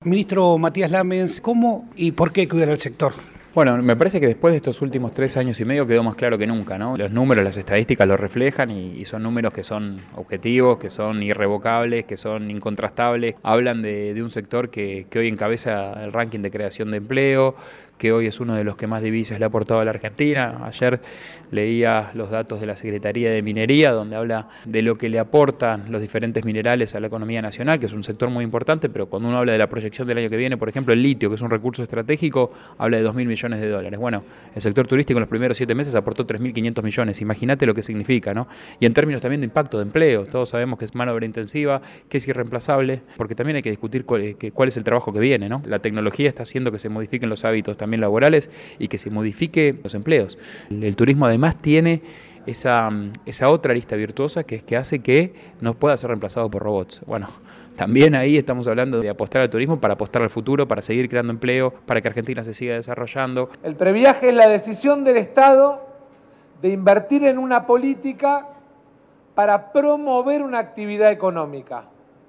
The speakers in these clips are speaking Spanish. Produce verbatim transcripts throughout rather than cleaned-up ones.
Ministro Matías Lammens, ¿cómo y por qué cuidar el sector? Bueno, me parece que después de estos últimos tres años y medio quedó más claro que nunca, ¿no? Los números, las estadísticas lo reflejan y, y son números que son objetivos, que son irrevocables, que son incontrastables. Hablan de, de un sector que, que hoy encabeza el ranking de creación de empleo, que hoy es uno de los que más divisas le ha aportado a la Argentina. Ayer leía los datos de la Secretaría de Minería, donde habla de lo que le aportan los diferentes minerales a la economía nacional, que es un sector muy importante, pero cuando uno habla de la proyección del año que viene, por ejemplo, el litio, que es un recurso estratégico, habla de dos mil millones de dólares. Bueno, el sector turístico en los primeros siete meses aportó tres mil quinientos millones. Imagínate lo que significa, ¿no? Y en términos también de impacto de empleo, todos sabemos que es mano de obra intensiva, que es irreemplazable, porque también hay que discutir cuál, que, cuál es el trabajo que viene, ¿no? La tecnología está haciendo que se modifiquen los hábitos también también laborales y que se modifique los empleos. El, el turismo además tiene esa, esa otra arista virtuosa que es que hace que no pueda ser reemplazado por robots. Bueno, también ahí estamos hablando de apostar al turismo para apostar al futuro, para seguir creando empleo, para que Argentina se siga desarrollando. El previaje es la decisión del Estado de invertir en una política para promover una actividad económica.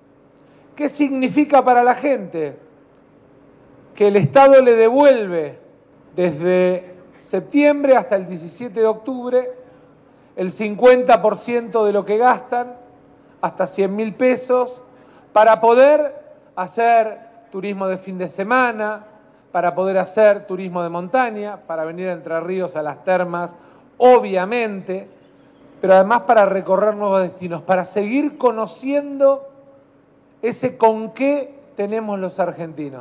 ¿Qué significa para la gente? Que el Estado le devuelve desde septiembre hasta el diecisiete de octubre el cincuenta por ciento de lo que gastan, hasta cien mil pesos, para poder hacer turismo de fin de semana, para poder hacer turismo de montaña, para venir a Entre Ríos a las termas, obviamente, pero además para recorrer nuevos destinos, para seguir conociendo ese con qué tenemos los argentinos.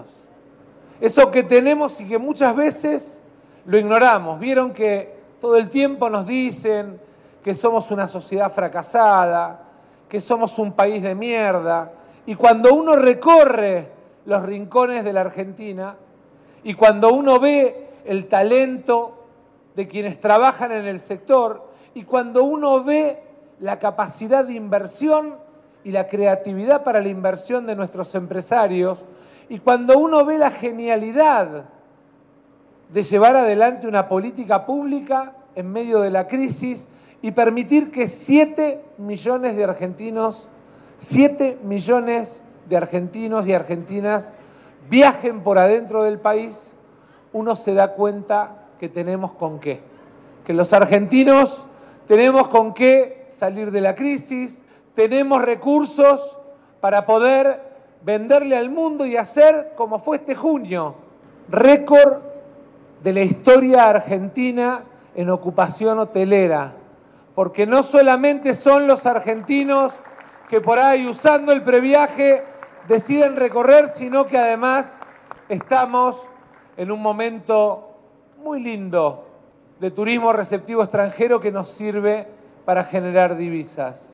Eso que tenemos y que muchas veces lo ignoramos. Vieron que todo el tiempo nos dicen que somos una sociedad fracasada, que somos un país de mierda. Y cuando uno recorre los rincones de la Argentina y cuando uno ve el talento de quienes trabajan en el sector y cuando uno ve la capacidad de inversión y la creatividad para la inversión de nuestros empresarios, y cuando uno ve la genialidad de llevar adelante una política pública en medio de la crisis y permitir que siete millones de argentinos, siete millones de argentinos y argentinas viajen por adentro del país, uno se da cuenta que tenemos con qué. Que los argentinos tenemos con qué salir de la crisis, tenemos recursos para poder venderle al mundo y hacer, como fue este junio, récord de la historia argentina en ocupación hotelera. Porque no solamente son los argentinos que por ahí usando el previaje deciden recorrer, sino que además estamos en un momento muy lindo de turismo receptivo extranjero que nos sirve para generar divisas.